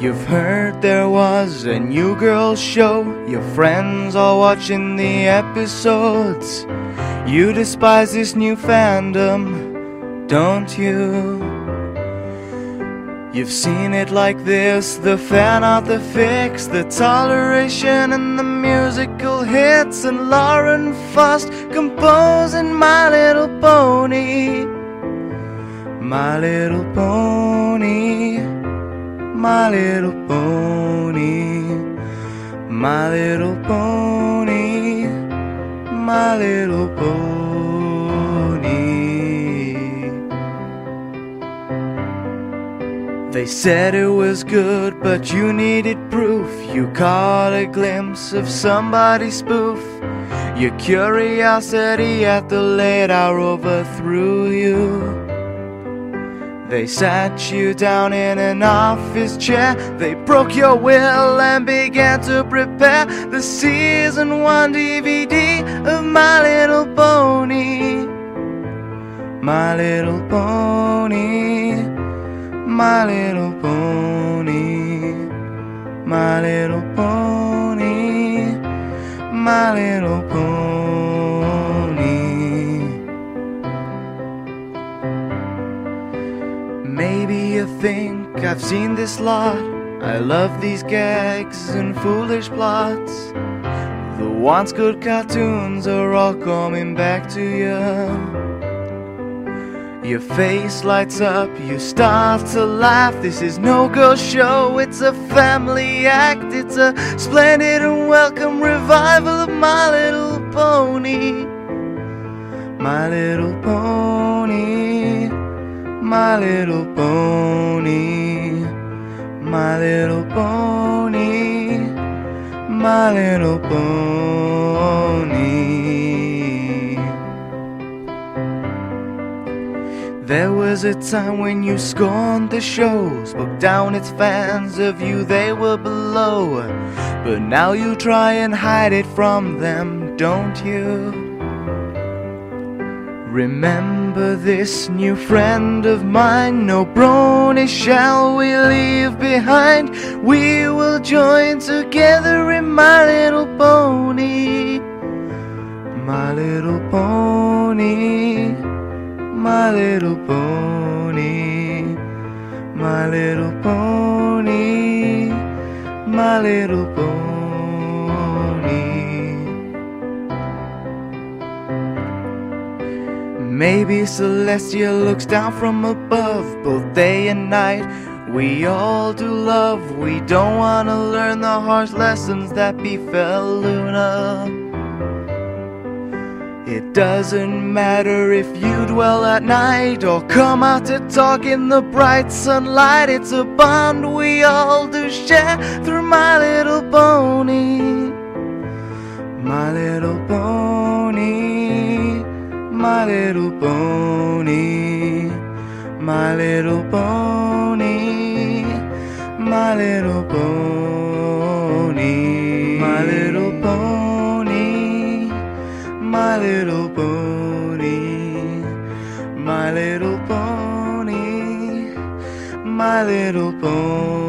You've heard there was a new girl show. Your friends are watching the episodes. You despise this new fandom, don't you? You've seen it like this, the fan art, the fix, the toleration and the musical hits, and Lauren Faust composing My Little Pony. My Little Pony, My Little Pony, My Little Pony, My Little Pony. They said it was good, but you needed proof. You caught a glimpse of somebody's spoof. Your curiosity at the late hour overthrew you. They sat you down in an office chair. They broke your will and began to prepare the season 1 DVD of My Little Pony. My Little Pony, My Little Pony, My Little Pony, My Little Pony. Maybe you think I've seen this lot. I love these gags and foolish plots. The once good cartoons are all coming back to you. Your face lights up, you start to laugh. This is no ghost show, it's a family act. It's a splendid and welcome revival of My Little Pony. My Little Pony, My Little Pony, My Little Pony, My Little Pony. There was a time when you scorned the show, spoke down its fans, of you they were below. But now you try and hide it from them, don't you? Remember this new friend of mine, no brony shall we leave behind. We will join together in My Little Pony. My Little Pony, My Little Pony, My Little Pony, My Little Pony. Maybe Celestia looks down from above, both day and night. We all do love. We don't want to learn the harsh lessons that befell Luna. It doesn't matter if you dwell at night or come out to talk in the bright sunlight. It's a bond we all do share through My Little Pony. My Little Pony, My Little Pony, My Little Pony, My Little Pony, My Little Pony, My Little Pony, My Little Pony, My Little Pony.